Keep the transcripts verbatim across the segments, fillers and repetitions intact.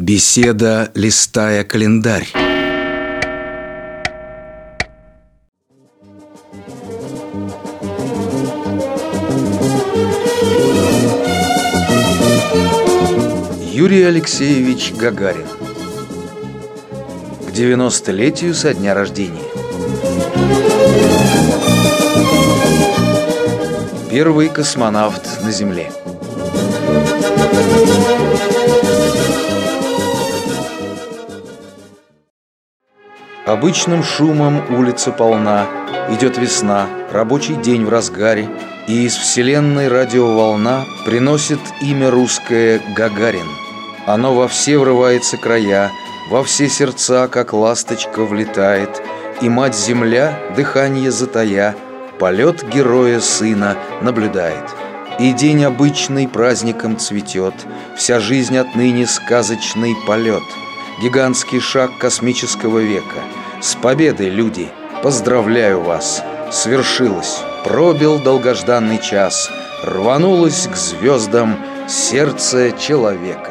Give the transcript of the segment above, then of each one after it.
Беседа, листая календарь. Юрий Алексеевич Гагарин. К девяностолетию со дня рождения. Первый космонавт на Земле. Обычным шумом улица полна, идет весна, рабочий день в разгаре, и из вселенной радиоволна приносит имя русское Гагарин. Оно во все врывается края, во все сердца, как ласточка, влетает, и мать-земля, дыхание затая, полет героя-сына наблюдает. И день обычный праздником цветет, вся жизнь отныне сказочный полет, гигантский шаг космического века. С победой, люди! Поздравляю вас! Свершилось! Пробил долгожданный час, рванулось к звездам сердце человека.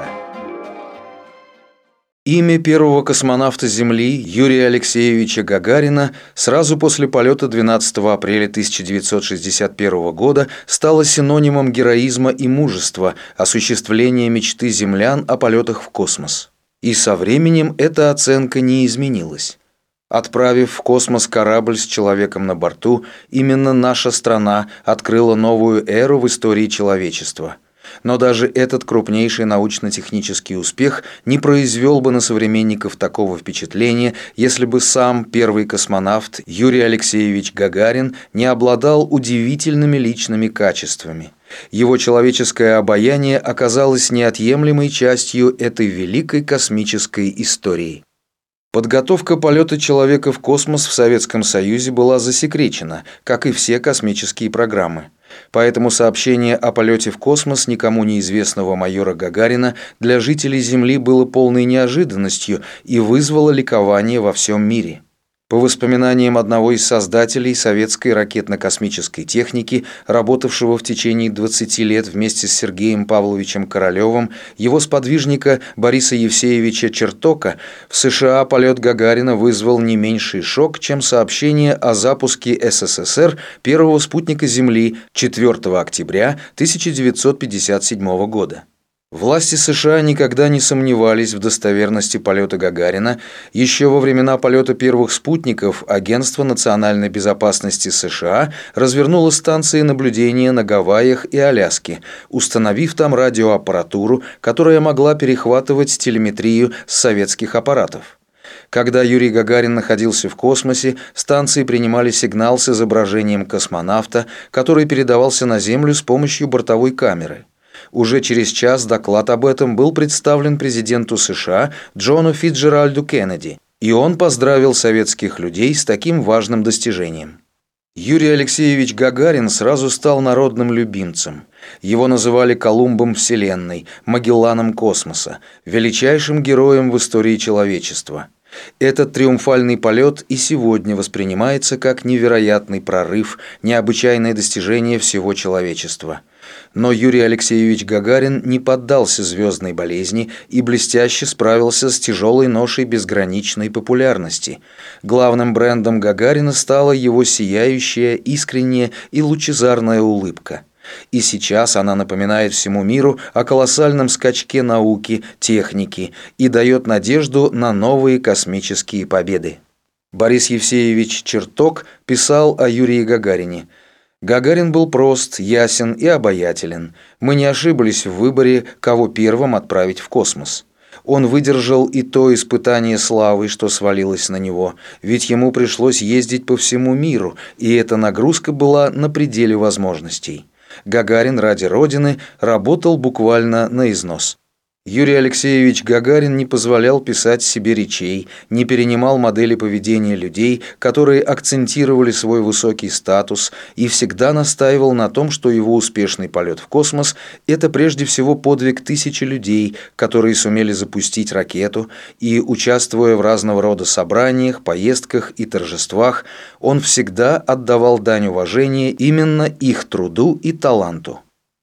Имя первого космонавта Земли Юрия Алексеевича Гагарина сразу после полета двенадцатого апреля тысяча девятьсот шестьдесят первого года стало синонимом героизма и мужества, осуществления мечты землян о полетах в космос. И со временем эта оценка не изменилась. Отправив в космос корабль с человеком на борту, именно наша страна открыла новую эру в истории человечества. Но даже этот крупнейший научно-технический успех не произвел бы на современников такого впечатления, если бы сам первый космонавт Юрий Алексеевич Гагарин не обладал удивительными личными качествами. Его человеческое обаяние оказалось неотъемлемой частью этой великой космической истории. Подготовка полета человека в космос в Советском Союзе была засекречена, как и все космические программы. Поэтому сообщение о полете в космос никому неизвестного майора Гагарина для жителей Земли было полной неожиданностью и вызвало ликование во всем мире. По воспоминаниям одного из создателей советской ракетно-космической техники, работавшего в течение двадцати лет вместе с Сергеем Павловичем Королевым, его сподвижника Бориса Евсеевича Чертока, в США полет Гагарина вызвал не меньший шок, чем сообщение о запуске СССР первого спутника Земли четвёртого октября тысяча девятьсот пятьдесят седьмого года. Власти США никогда не сомневались в достоверности полета Гагарина. Еще во времена полета первых спутников Агентство национальной безопасности США развернуло станции наблюдения на Гавайях и Аляске, установив там радиоаппаратуру, которая могла перехватывать телеметрию с советских аппаратов. Когда Юрий Гагарин находился в космосе, станции принимали сигнал с изображением космонавта, который передавался на Землю с помощью бортовой камеры. Уже через час доклад об этом был представлен президенту США Джону Фицджеральду Кеннеди, и он поздравил советских людей с таким важным достижением. Юрий Алексеевич Гагарин сразу стал народным любимцем. Его называли Колумбом Вселенной, Магелланом космоса, величайшим героем в истории человечества. Этот триумфальный полет и сегодня воспринимается как невероятный прорыв, необычайное достижение всего человечества. Но Юрий Алексеевич Гагарин не поддался звездной болезни и блестяще справился с тяжелой ношей безграничной популярности. Главным брендом Гагарина стала его сияющая, искренняя и лучезарная улыбка. И сейчас она напоминает всему миру о колоссальном скачке науки, техники и дает надежду на новые космические победы. Борис Евсеевич Черток писал о Юрии Гагарине: «Гагарин был прост, ясен и обаятелен. Мы не ошиблись в выборе, кого первым отправить в космос. Он выдержал и то испытание славы, что свалилось на него, ведь ему пришлось ездить по всему миру, и эта нагрузка была на пределе возможностей. Гагарин ради Родины работал буквально на износ». Юрий Алексеевич Гагарин не позволял писать себе речей, не перенимал модели поведения людей, которые акцентировали свой высокий статус, и всегда настаивал на том, что его успешный полет в космос – это прежде всего подвиг тысячи людей, которые сумели запустить ракету, и, участвуя в разного рода собраниях, поездках и торжествах, он всегда отдавал дань уважения именно их труду и таланту.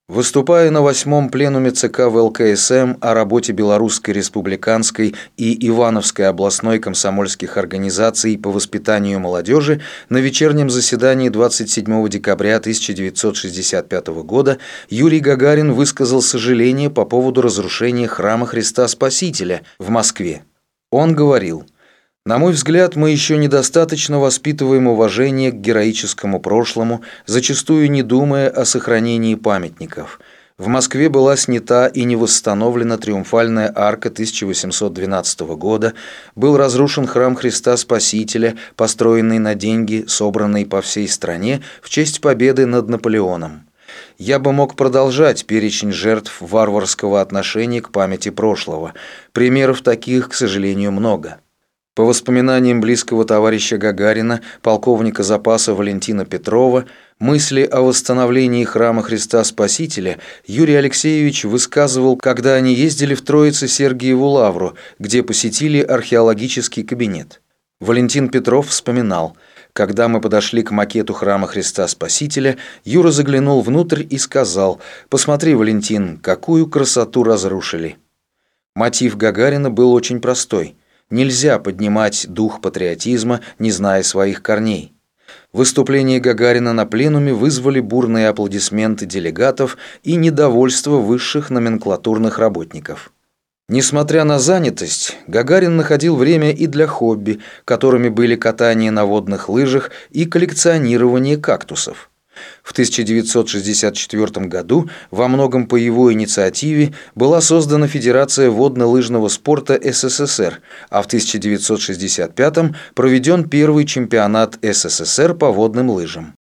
Выступая на восьмом пленуме ЦК ВЛКСМ о работе Белорусской республиканской и Ивановской областной комсомольских организаций по воспитанию молодежи на вечернем заседании двадцать седьмого декабря тысяча девятьсот шестьдесят пятого года Юрий Гагарин высказал сожаление по поводу разрушения храма Христа Спасителя в Москве. Он говорил: «На мой взгляд, мы еще недостаточно воспитываем уважение к героическому прошлому, зачастую не думая о сохранении памятников. В Москве была снята и не восстановлена Триумфальная арка тысяча восемьсот двенадцатого года, был разрушен храм Христа Спасителя, построенный на деньги, собранные по всей стране в честь победы над Наполеоном. Я бы мог продолжать перечень жертв варварского отношения к памяти прошлого. Примеров таких, к сожалению, много». По воспоминаниям близкого товарища Гагарина, полковника запаса Валентина Петрова, мысли о восстановлении храма Христа Спасителя Юрий Алексеевич высказывал, когда они ездили в Троице-Сергиеву Лавру, где посетили археологический кабинет. Валентин Петров вспоминал: «Когда мы подошли к макету храма Христа Спасителя, Юра заглянул внутрь и сказал: „Посмотри, Валентин, какую красоту разрушили“». Мотив Гагарина был очень простой. Нельзя поднимать дух патриотизма, не зная своих корней. Выступления Гагарина на пленуме вызвали бурные аплодисменты делегатов и недовольство высших номенклатурных работников. Несмотря на занятость, Гагарин находил время и для хобби, которыми были катание на водных лыжах и коллекционирование кактусов. В тысяча девятьсот шестьдесят четвёртом году, во многом по его инициативе, была создана Федерация водно-лыжного спорта СССР, а в тысяча девятьсот шестьдесят пятом проведен первый чемпионат СССР по водным лыжам.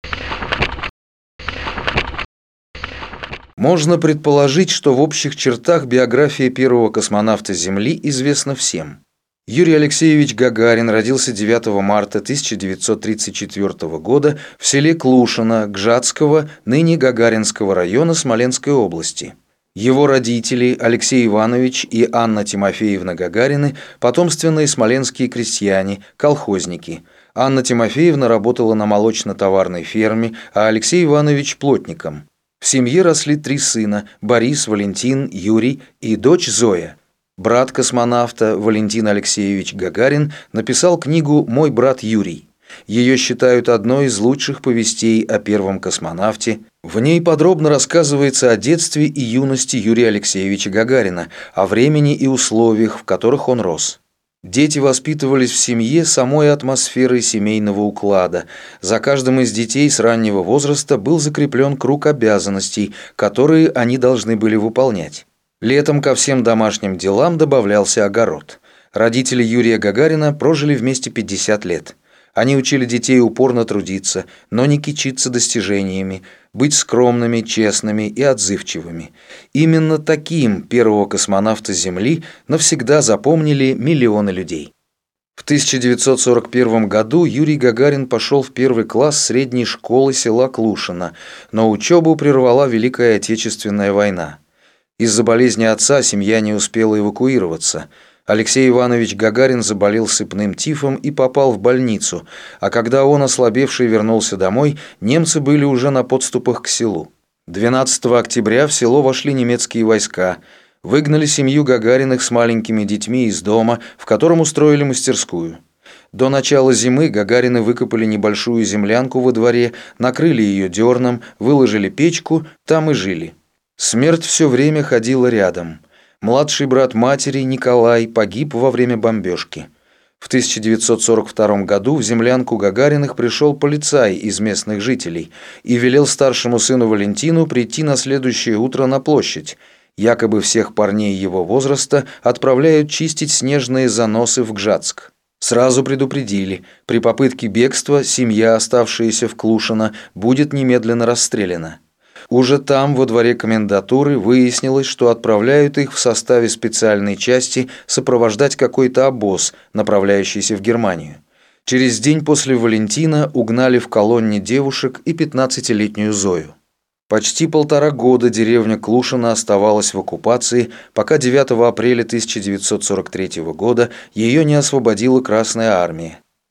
Можно предположить, что в общих чертах биография первого космонавта Земли известна всем. Юрий Алексеевич Гагарин родился девятого марта тысяча девятьсот тридцать четвёртого года в селе Клушино Гжатского, ныне Гагаринского района Смоленской области. Его родители Алексей Иванович и Анна Тимофеевна Гагарины – потомственные смоленские крестьяне, колхозники. Анна Тимофеевна работала на молочно-товарной ферме, а Алексей Иванович – плотником. В семье росли три сына – Борис, Валентин, Юрий и дочь Зоя. Брат космонавта Валентин Алексеевич Гагарин написал книгу «Мой брат Юрий». Ее считают одной из лучших повестей о первом космонавте. В ней подробно рассказывается о детстве и юности Юрия Алексеевича Гагарина, о времени и условиях, в которых он рос. Дети воспитывались в семье самой атмосферой семейного уклада. За каждым из детей с раннего возраста был закреплен круг обязанностей, которые они должны были выполнять. Летом ко всем домашним делам добавлялся огород. Родители Юрия Гагарина прожили вместе пятьдесят лет. Они учили детей упорно трудиться, но не кичиться достижениями, быть скромными, честными и отзывчивыми. Именно таким первого космонавта Земли навсегда запомнили миллионы людей. В тысяча девятьсот сорок первом году Юрий Гагарин пошел в первый класс средней школы села Клушино, но учебу прервала Великая Отечественная война. Из-за болезни отца семья не успела эвакуироваться. Алексей Иванович Гагарин заболел сыпным тифом и попал в больницу, а когда он, ослабевший, вернулся домой, немцы были уже на подступах к селу. двенадцатого октября в село вошли немецкие войска, выгнали семью Гагариных с маленькими детьми из дома, в котором устроили мастерскую. До начала зимы Гагарины выкопали небольшую землянку во дворе, накрыли ее дерном, выложили печку, там и жили. Смерть все время ходила рядом. Младший брат матери, Николай, погиб во время бомбежки. В тысяча девятьсот сорок втором году в землянку Гагариных пришел полицай из местных жителей и велел старшему сыну Валентину прийти на следующее утро на площадь. Якобы всех парней его возраста отправляют чистить снежные заносы в Гжатск. Сразу предупредили, при попытке бегства семья, оставшаяся в Клушино, будет немедленно расстреляна. Уже там, во дворе комендатуры, выяснилось, что отправляют их в составе специальной части сопровождать какой-то обоз, направляющийся в Германию. Через день после Валентина угнали в колонне девушек и пятнадцатилетнюю Зою. Почти полтора года деревня Клушино оставалась в оккупации, пока девятого апреля тысяча девятьсот сорок третьего года ее не освободила Красная армия.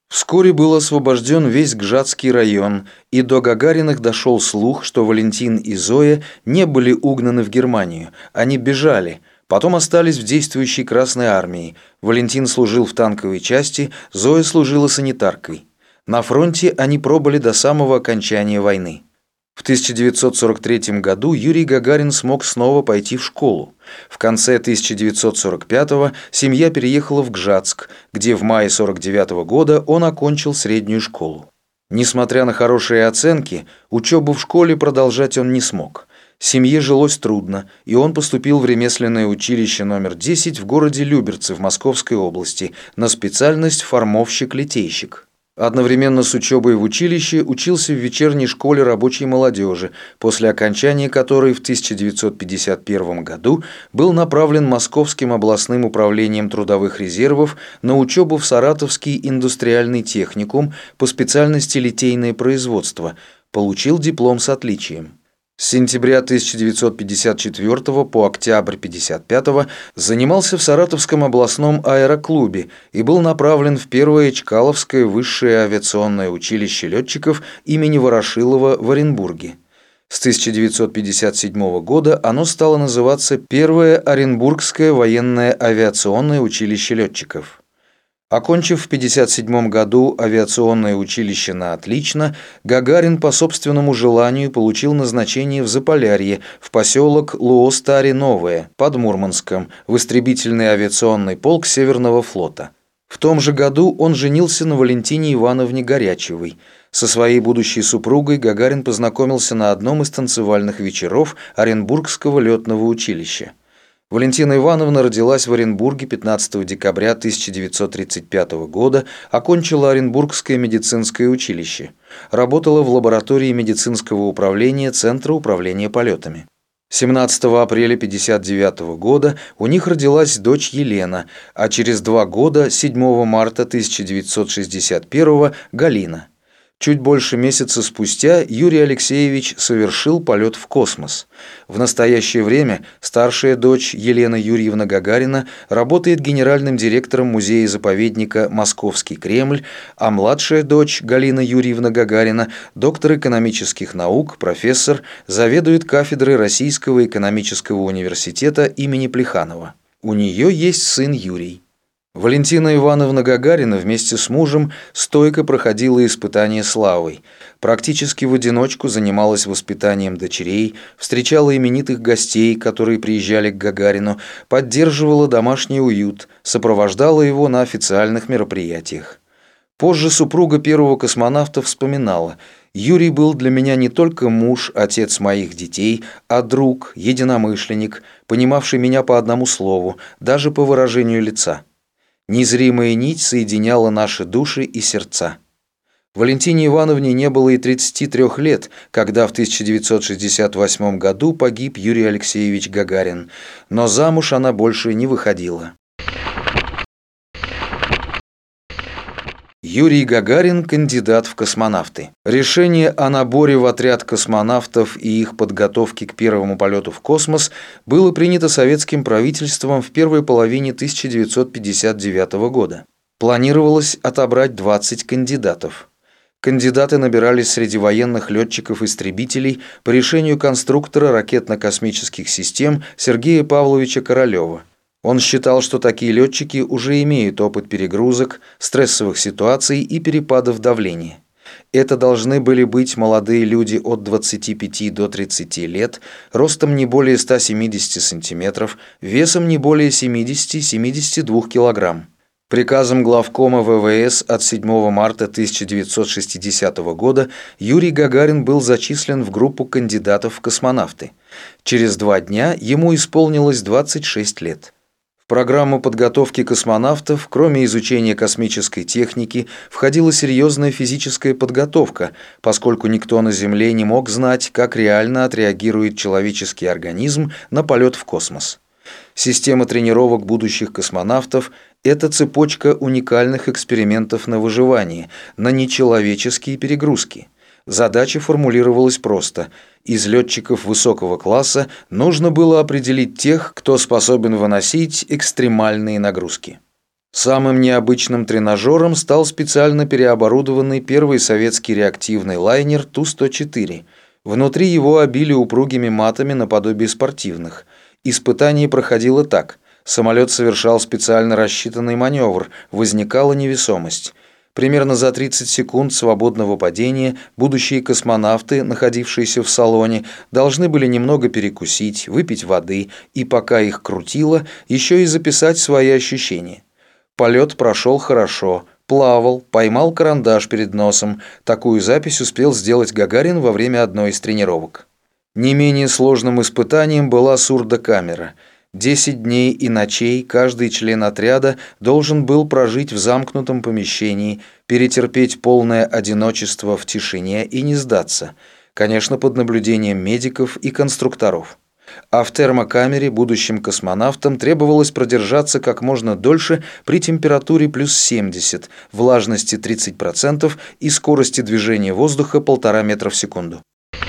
Вскоре был освобожден весь Гжатский район, и до Гагариных дошел слух, что Валентин и Зоя не были угнаны в Германию, они бежали, потом остались в действующей Красной армии. Валентин служил в танковой части, Зоя служила санитаркой. На фронте они пробыли до самого окончания войны. В тысяча девятьсот сорок третьем году Юрий Гагарин смог снова пойти в школу. В конце тысяча девятьсот сорок пятого семья переехала в Гжатск, где в мае сорок девятого года он окончил среднюю школу. Несмотря на хорошие оценки, учебу в школе продолжать он не смог. Семье жилось трудно, и он поступил в ремесленное училище номер десять в городе Люберцы в Московской области на специальность формовщик-литейщик. Одновременно с учебой в училище учился в вечерней школе рабочей молодежи, после окончания которой в тысяча девятьсот пятьдесят первом году был направлен Московским областным управлением трудовых резервов на учебу в Саратовский индустриальный техникум по специальности литейное производство, получил диплом с отличием. С сентября тысяча девятьсот пятьдесят четвёртого по октябрь тысяча девятьсот пятьдесят пятого занимался в Саратовском областном аэроклубе и был направлен в первое Чкаловское высшее авиационное училище летчиков имени Ворошилова в Оренбурге. С тысяча девятьсот пятьдесят седьмого года оно стало называться Первое Оренбургское военное авиационное училище летчиков. Окончив в тысяча девятьсот пятьдесят седьмом году авиационное училище на отлично, Гагарин по собственному желанию получил назначение в Заполярье, в поселок Луостари-Новое, под Мурманском, в истребительный авиационный полк Северного флота. В том же году он женился на Валентине Ивановне Горячевой. Со своей будущей супругой Гагарин познакомился на одном из танцевальных вечеров Оренбургского летного училища. Валентина Ивановна родилась в Оренбурге пятнадцатого декабря тысяча девятьсот тридцать пятого года, окончила Оренбургское медицинское училище. Работала в лаборатории медицинского управления Центра управления полетами. семнадцатого апреля тысяча девятьсот пятьдесят девятого года у них родилась дочь Елена, а через два года, седьмого марта тысяча девятьсот шестьдесят первого, Галина. Чуть больше месяца спустя Юрий Алексеевич совершил полет в космос. В настоящее время старшая дочь Елена Юрьевна Гагарина работает генеральным директором музея-заповедника «Московский Кремль», а младшая дочь Галина Юрьевна Гагарина, доктор экономических наук, профессор, заведует кафедрой Российского экономического университета имени Плеханова. У нее есть сын Юрий. Валентина Ивановна Гагарина вместе с мужем стойко проходила испытания славой. Практически в одиночку занималась воспитанием дочерей, встречала именитых гостей, которые приезжали к Гагарину, поддерживала домашний уют, сопровождала его на официальных мероприятиях. Позже супруга первого космонавта вспоминала: «Юрий был для меня не только муж, отец моих детей, а друг, единомышленник, понимавший меня по одному слову, даже по выражению лица. Незримая нить соединяла наши души и сердца». Валентине Ивановне не было и тридцати трёх лет, когда в тысяча девятьсот шестьдесят восьмом году погиб Юрий Алексеевич Гагарин, но замуж она больше не выходила. Юрий Гагарин – кандидат в космонавты. Решение о наборе в отряд космонавтов и их подготовке к первому полету в космос было принято советским правительством в первой половине тысяча девятьсот пятьдесят девятого года. Планировалось отобрать двадцать кандидатов. Кандидаты набирались среди военных летчиков-истребителей по решению конструктора ракетно-космических систем Сергея Павловича Королева. Он считал, что такие летчики уже имеют опыт перегрузок, стрессовых ситуаций и перепадов давления. Это должны были быть молодые люди от двадцати пяти до тридцати лет, ростом не более ста семидесяти сантиметров, весом не более семидесяти — семидесяти двух килограмм. Приказом главкома вэ вэ эс от седьмого марта тысяча девятьсот шестидесятого года Юрий Гагарин был зачислен в группу кандидатов в космонавты. Через два дня ему исполнилось двадцать шесть лет. В программу подготовки космонавтов, кроме изучения космической техники, входила серьезная физическая подготовка, поскольку никто на Земле не мог знать, как реально отреагирует человеческий организм на полет в космос. Система тренировок будущих космонавтов – это цепочка уникальных экспериментов на выживание, на нечеловеческие перегрузки. Задача формулировалась просто: из летчиков высокого класса нужно было определить тех, кто способен выносить экстремальные нагрузки. Самым необычным тренажером стал специально переоборудованный первый советский реактивный лайнер Ту сто четыре. Внутри его обили упругими матами наподобие спортивных. Испытание проходило так. Самолет совершал специально рассчитанный маневр, возникала невесомость. Примерно за тридцать секунд свободного падения будущие космонавты, находившиеся в салоне, должны были немного перекусить, выпить воды и, пока их крутило, еще и записать свои ощущения. Полет прошел хорошо, плавал, поймал карандаш перед носом. Такую запись успел сделать Гагарин во время одной из тренировок. Не менее сложным испытанием была сурдокамера. Десять дней и ночей каждый член отряда должен был прожить в замкнутом помещении, перетерпеть полное одиночество в тишине и не сдаться, конечно, под наблюдением медиков и конструкторов. А в термокамере будущим космонавтам требовалось продержаться как можно дольше при температуре плюс семьдесят, влажности тридцать процентов и скорости движения воздуха полтора метра в секунду.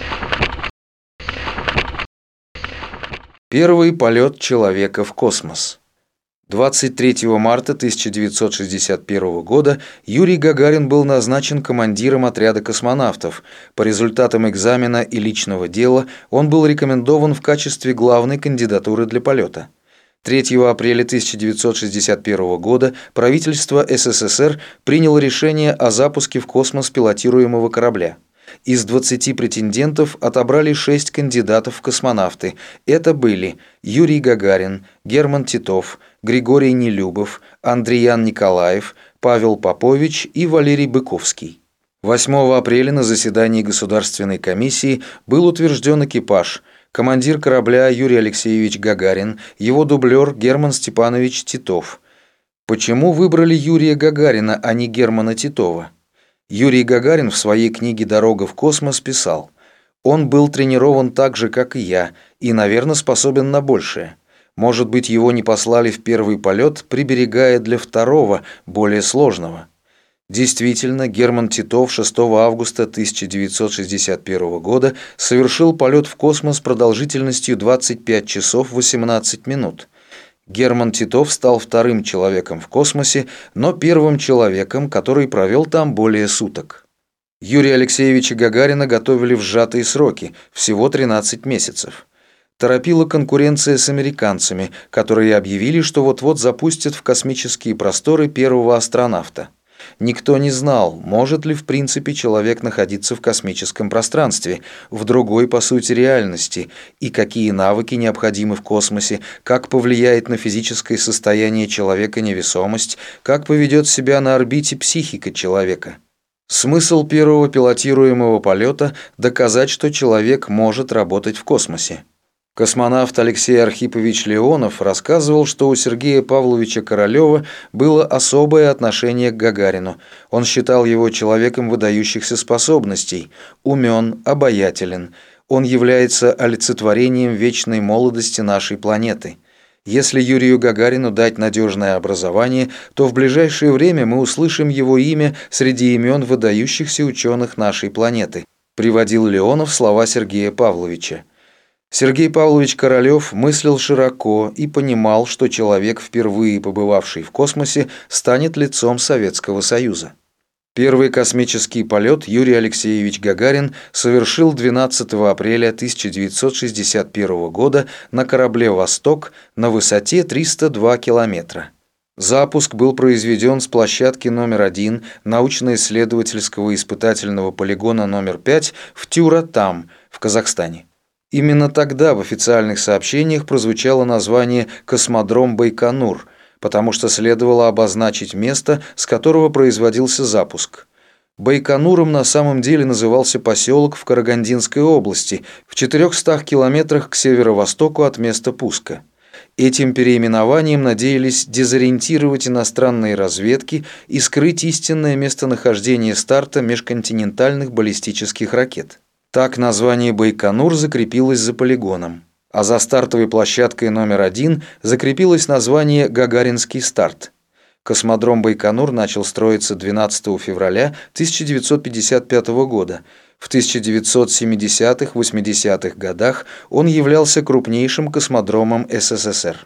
Первый полет человека в космос. двадцать третьего марта тысяча девятьсот шестьдесят первого года Юрий Гагарин был назначен командиром отряда космонавтов. По результатам экзамена и личного дела он был рекомендован в качестве главной кандидатуры для полета. третьего апреля тысяча девятьсот шестьдесят первого года правительство СССР приняло решение о запуске в космос пилотируемого корабля. Из двадцати претендентов отобрали шесть кандидатов в космонавты. Это были Юрий Гагарин, Герман Титов, Григорий Нелюбов, Андриян Николаев, Павел Попович и Валерий Быковский. восьмого апреля на заседании Государственной комиссии был утвержден экипаж: командир корабля Юрий Алексеевич Гагарин, его дублер Герман Степанович Титов. Почему выбрали Юрия Гагарина, а не Германа Титова? Юрий Гагарин в своей книге «Дорога в космос» писал: «Он был тренирован так же, как и я, и, наверное, способен на большее. Может быть, его не послали в первый полет, приберегая для второго, более сложного». Действительно, Герман Титов шестого августа тысяча девятьсот шестьдесят первого года совершил полет в космос продолжительностью двадцать пять часов восемнадцать минут. Герман Титов стал вторым человеком в космосе, но первым человеком, который провел там более суток. Юрия Алексеевича Гагарина готовили в сжатые сроки, всего тринадцать месяцев. Торопила конкуренция с американцами, которые объявили, что вот-вот запустят в космические просторы первого астронавта. Никто не знал, может ли в принципе человек находиться в космическом пространстве, в другой по сути реальности, и какие навыки необходимы в космосе, как повлияет на физическое состояние человека невесомость, как поведет себя на орбите психика человека. Смысл первого пилотируемого полета – доказать, что человек может работать в космосе. Космонавт Алексей Архипович Леонов рассказывал, что у Сергея Павловича Королева было особое отношение к Гагарину. Он считал его человеком выдающихся способностей, умен, обаятелен. Он является олицетворением вечной молодости нашей планеты. Если Юрию Гагарину дать надежное образование, то в ближайшее время мы услышим его имя среди имен выдающихся ученых нашей планеты, приводил Леонов слова Сергея Павловича. Сергей Павлович Королев мыслил широко и понимал, что человек, впервые побывавший в космосе, станет лицом Советского Союза. Первый космический полет Юрий Алексеевич Гагарин совершил двенадцатого апреля тысяча девятьсот шестьдесят первого года на корабле «Восток» на высоте триста два километра. Запуск был произведен с площадки номер один научно-исследовательского испытательного полигона номер пять в Тюра-Там в Казахстане. Именно тогда в официальных сообщениях прозвучало название «Космодром Байконур», потому что следовало обозначить место, с которого производился запуск. Байконуром на самом деле назывался поселок в Карагандинской области, в четырехстах километрах к северо-востоку от места пуска. Этим переименованием надеялись дезориентировать иностранные разведки и скрыть истинное местонахождение старта межконтинентальных баллистических ракет. Так название Байконур закрепилось за полигоном, а за стартовой площадкой номер один закрепилось название «Гагаринский старт». Космодром Байконур начал строиться двенадцатого февраля тысяча девятьсот пятьдесят пятого года. В тысяча девятьсот семидесятых-восьмидесятых годах он являлся крупнейшим космодромом СССР.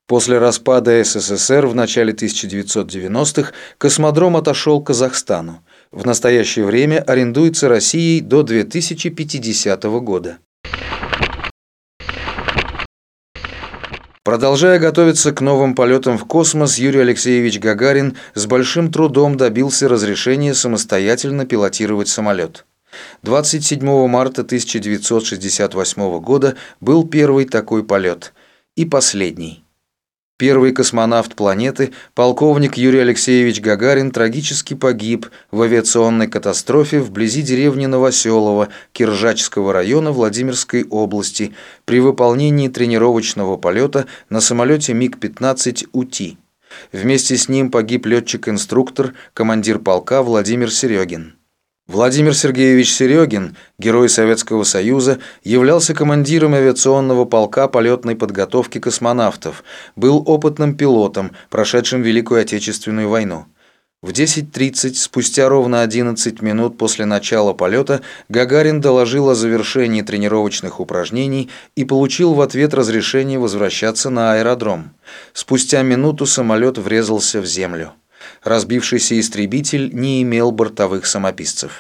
После распада СССР в начале тысяча девятьсот девяностых космодром отошел к Казахстану. В настоящее время арендуется Россией до две тысячи пятидесятого года. Продолжая готовиться к новым полетам в космос, Юрий Алексеевич Гагарин с большим трудом добился разрешения самостоятельно пилотировать самолет. двадцать седьмого марта тысяча девятьсот шестьдесят восьмого года был первый такой полет. И последний. Первый космонавт планеты, полковник Юрий Алексеевич Гагарин, трагически погиб в авиационной катастрофе вблизи деревни Новоселово Киржачского района Владимирской области при выполнении тренировочного полета на самолете миг пятнадцать УТИ. Вместе с ним погиб летчик-инструктор, командир полка Владимир Серегин. Владимир Сергеевич Серегин, герой Советского Союза, являлся командиром авиационного полка полетной подготовки космонавтов, был опытным пилотом, прошедшим Великую Отечественную войну. В десять тридцать, спустя ровно одиннадцать минут после начала полета, Гагарин доложил о завершении тренировочных упражнений и получил в ответ разрешение возвращаться на аэродром. Спустя минуту самолет врезался в землю. Разбившийся истребитель не имел бортовых самописцев.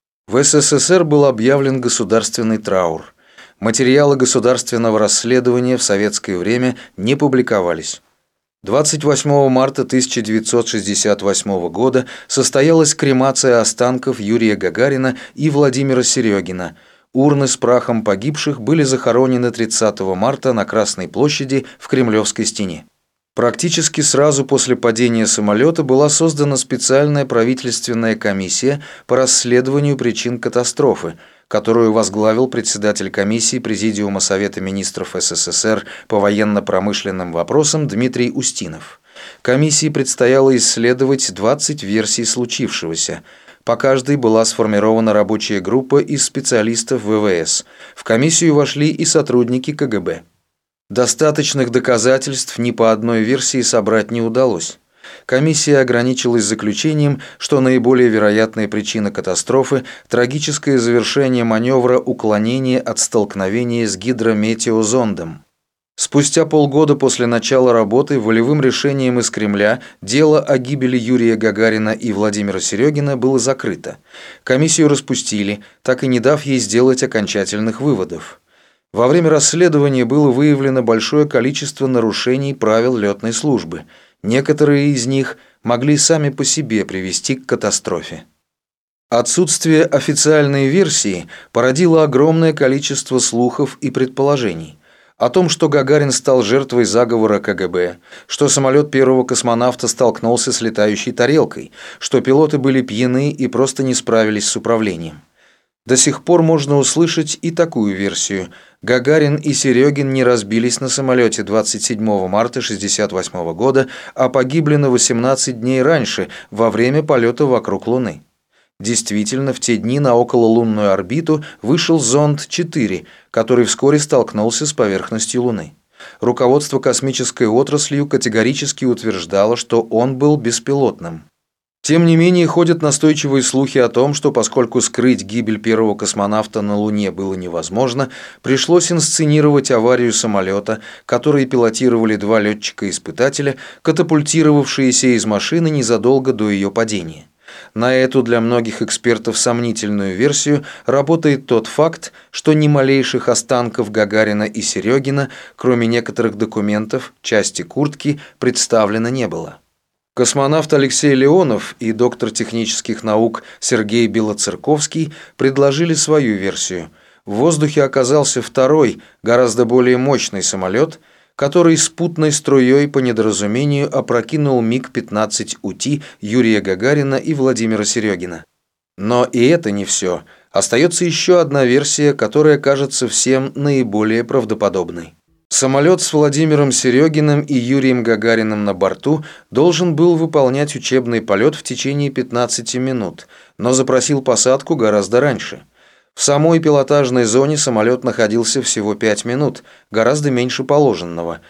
В СССР был объявлен государственный траур. Материалы государственного расследования в советское время не публиковались. двадцать восьмого марта тысяча девятьсот шестьдесят восьмого года состоялась кремация останков Юрия Гагарина и Владимира Серегина. Урны с прахом погибших были захоронены тридцатого марта на Красной площади в Кремлевской стене. Практически сразу после падения самолета была создана специальная правительственная комиссия по расследованию причин катастрофы, которую возглавил председатель комиссии Президиума Совета министров СССР по военно-промышленным вопросам Дмитрий Устинов. Комиссии предстояло исследовать двадцать версий случившегося. По каждой была сформирована рабочая группа из специалистов ВВС. В комиссию вошли и сотрудники КГБ. Достаточных доказательств ни по одной версии собрать не удалось. Комиссия ограничилась заключением, что наиболее вероятная причина катастрофы – трагическое завершение маневра уклонения от столкновения с гидрометеозондом. Спустя полгода после начала работы волевым решением из Кремля дело о гибели Юрия Гагарина и Владимира Серегина было закрыто. Комиссию распустили, так и не дав ей сделать окончательных выводов. Во время расследования было выявлено большое количество нарушений правил летной службы. Некоторые из них могли сами по себе привести к катастрофе. Отсутствие официальной версии породило огромное количество слухов и предположений. О том, что Гагарин стал жертвой заговора КГБ, что самолет первого космонавта столкнулся с летающей тарелкой, что пилоты были пьяны и просто не справились с управлением. До сих пор можно услышать и такую версию. Гагарин и Серегин не разбились на самолете двадцать седьмого марта тысяча девятьсот шестьдесят восьмого года, а погибли на восемнадцать дней раньше, во время полета вокруг Луны. Действительно, в те дни на окололунную орбиту вышел зонд четыре, который вскоре столкнулся с поверхностью Луны. Руководство космической отраслью категорически утверждало, что он был беспилотным. Тем не менее, ходят настойчивые слухи о том, что поскольку скрыть гибель первого космонавта на Луне было невозможно, пришлось инсценировать аварию самолета, который пилотировали два летчика-испытателя, катапультировавшиеся из машины незадолго до ее падения. На эту для многих экспертов сомнительную версию работает тот факт, что ни малейших останков Гагарина и Серегина, кроме некоторых документов, части куртки, представлено не было. Космонавт Алексей Леонов и доктор технических наук Сергей Белоцерковский предложили свою версию. В воздухе оказался второй, гораздо более мощный самолет, который спутной струей по недоразумению опрокинул миг пятнадцать УТИ Юрия Гагарина и Владимира Серегина. Но и это не все. Остается еще одна версия, которая кажется всем наиболее правдоподобной. Самолет с Владимиром Серегиным и Юрием Гагариным на борту должен был выполнять учебный полет в течение пятнадцати минут, но запросил посадку гораздо раньше. В самой пилотажной зоне самолет находился всего пять минут, гораздо меньше положенного.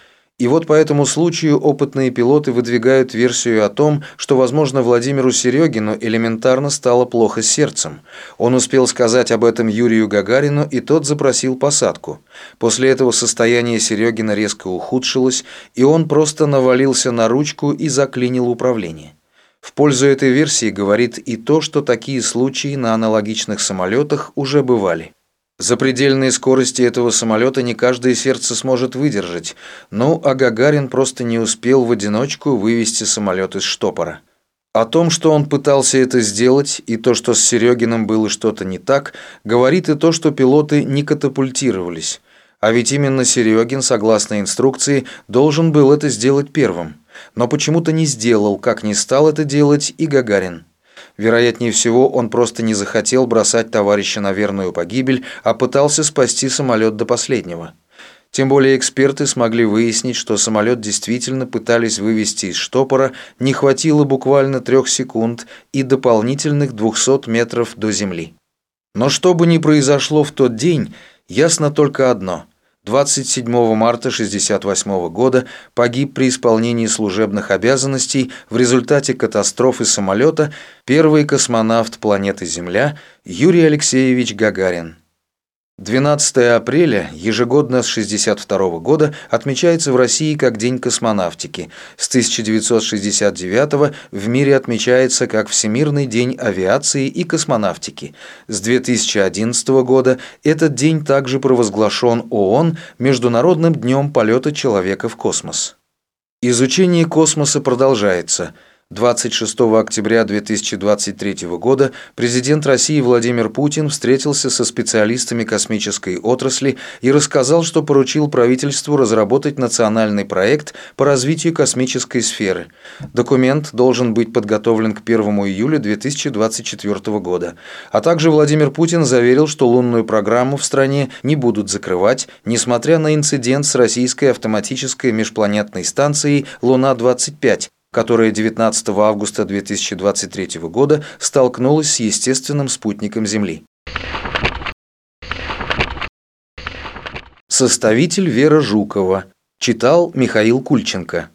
И вот по этому случаю опытные пилоты выдвигают версию о том, что, возможно, Владимиру Серегину элементарно стало плохо с сердцем. Он успел сказать об этом Юрию Гагарину, и тот запросил посадку. После этого состояние Серегина резко ухудшилось, и он просто навалился на ручку и заклинил управление. В пользу этой версии говорит и то, что такие случаи на аналогичных самолетах уже бывали. Запредельные скорости этого самолета не каждое сердце сможет выдержать, ну а Гагарин просто не успел в одиночку вывести самолет из штопора. О том, что он пытался это сделать, и то, что с Серегиным было что-то не так, говорит и то, что пилоты не катапультировались. А ведь именно Серегин, согласно инструкции, должен был это сделать первым. Но почему-то не сделал, как не стал это делать и Гагарин. Вероятнее всего, он просто не захотел бросать товарища на верную погибель, а пытался спасти самолет до последнего. Тем более эксперты смогли выяснить, что самолет действительно пытались вывести из штопора, не хватило буквально трех секунд и дополнительных двухсот метров до земли. Но что бы ни произошло в тот день, ясно только одно. двадцать седьмого марта тысяча девятьсот шестьдесят восьмого года погиб при исполнении служебных обязанностей в результате катастрофы самолета первый космонавт планеты Земля Юрий Алексеевич Гагарин. двенадцатого апреля ежегодно с шестьдесят второго года отмечается в России как День космонавтики. С тысяча девятьсот шестьдесят девятого в мире отмечается как Всемирный день авиации и космонавтики. С две тысячи одиннадцатого года этот день также провозглашен ООН Международным днем полета человека в космос. Изучение космоса продолжается. двадцать шестого октября две тысячи двадцать третьего года президент России Владимир Путин встретился со специалистами космической отрасли и рассказал, что поручил правительству разработать национальный проект по развитию космической сферы. Документ должен быть подготовлен к первому июля две тысячи двадцать четвёртого года. А также Владимир Путин заверил, что лунную программу в стране не будут закрывать, несмотря на инцидент с российской автоматической межпланетной станцией «Луна-двадцать пять», которая девятнадцатого августа две тысячи двадцать третьего года столкнулась с естественным спутником Земли. Составитель Вера Жукова. Читал Михаил Кульченко.